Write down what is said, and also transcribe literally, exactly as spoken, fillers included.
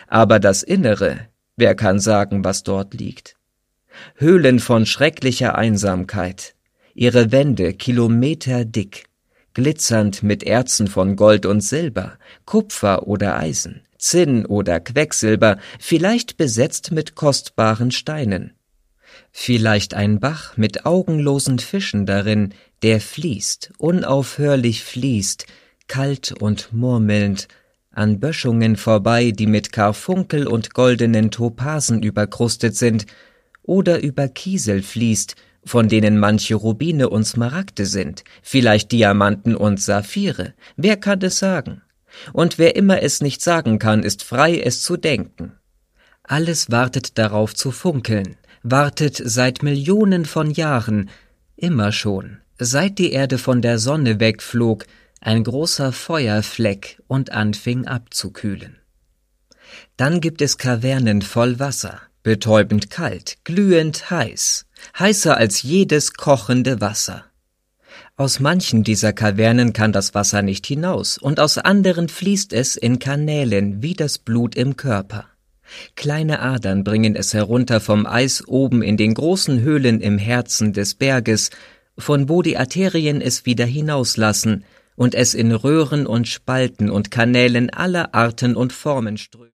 Aber das Innere, wer kann sagen, was dort liegt? Höhlen von schrecklicher Einsamkeit, ihre Wände kilometerdick, glitzernd mit Erzen von Gold und Silber, Kupfer oder Eisen, Zinn oder Quecksilber, vielleicht besetzt mit kostbaren Steinen. Vielleicht ein Bach mit augenlosen Fischen darin, der fließt, unaufhörlich fließt, kalt und murmelnd, an Böschungen vorbei, die mit Karfunkel und goldenen Topasen überkrustet sind, oder über Kiesel fließt, von denen manche Rubine und Smaragde sind, vielleicht Diamanten und Saphire, wer kann es sagen? Und wer immer es nicht sagen kann, ist frei, es zu denken. Alles wartet darauf zu funkeln, wartet seit Millionen von Jahren, immer schon, seit die Erde von der Sonne wegflog, ein großer Feuerfleck und anfing abzukühlen. Dann gibt es Kavernen voll Wasser, betäubend kalt, glühend heiß, heißer als jedes kochende Wasser. Aus manchen dieser Kavernen kann das Wasser nicht hinaus, und aus anderen fließt es in Kanälen wie das Blut im Körper. Kleine Adern bringen es herunter vom Eis oben in den großen Höhlen im Herzen des Berges, von wo die Arterien es wieder hinauslassen und es in Röhren und Spalten und Kanälen aller Arten und Formen strömt.